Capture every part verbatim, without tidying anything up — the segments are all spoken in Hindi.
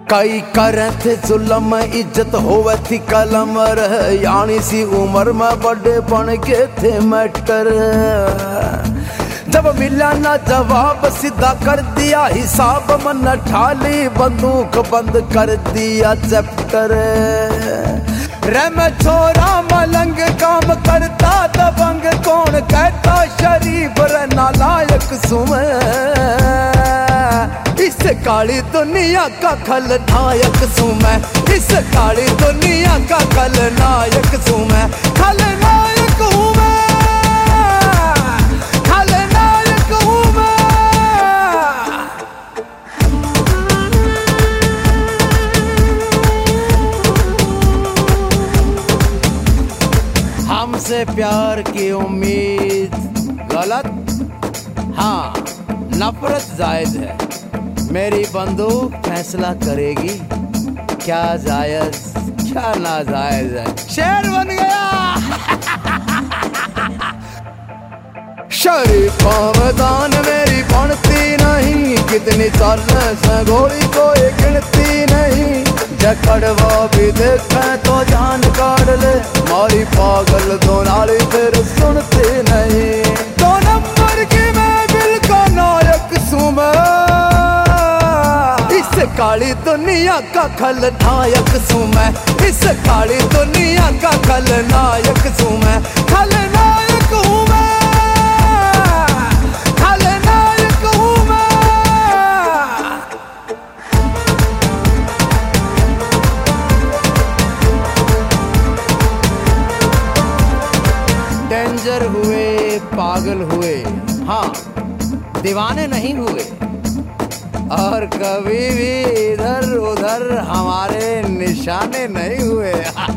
कई करे थे जुल्म इज्जत होवे थी कलम यानी सी उम्र में बड़े बन के थे मैटर। जब मिला ना जवाब सीधा कर दिया हिसाब, मन ठाली बंदूक बंद कर दिया चैप्टर। रे मैं छोरा मलंग काम करता दबंग, कौन कहता शरीफ रे नालायक सुमे। इस काली दुनिया का खलनायक सू मैं, इस काली दुनिया का खलनायक सू मैं। खलनायक हूँ मैं, खलनायक हूँ मैं। हमसे प्यार की उम्मीद गलत, हाँ नफरत जायज है। मेरी बंदूक फैसला करेगी क्या जायज क्या नाजायज है। शेर बन गया। शरीफा मैदान मेरी बनती नहीं, कितनी चाले से गोली कोई गिनती नहीं। जकड़वा भी देखे तो जान काट ले, मारी पागल दो नाली फिर सुनती नहीं। दो नंबर की मैं दिल का नायक सू मैं, इस काली दुनिया का खलनायक सू मैं। इस काली दुनिया का खलनायक सू मैं। खलनायक हूँ मैं, खलनायक हूँ मैं। डेंजर हुए पागल हुए, हाँ दीवाने नहीं हुए, और कभी भी इधर उधर हमारे निशाने नहीं हुए।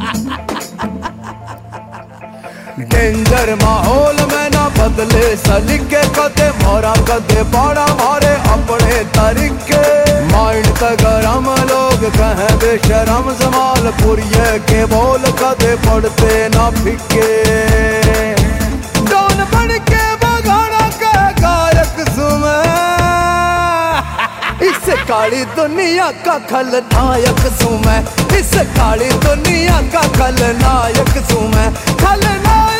डेंजर माहौल में ना बदले सलीके, कदे मोरा कदे बड़ा मारे अपने तरीके। माइंड तक गरम लोग कहें बेशरम, जमाल पुरिये के बोल कदे पड़ते ना फिके। डॉन बन के बगाना के गायक सुमे, इस काली दुनिया का खलनायक सू मैं। इस काली दुनिया का खलनायक सू मैं। खलनायक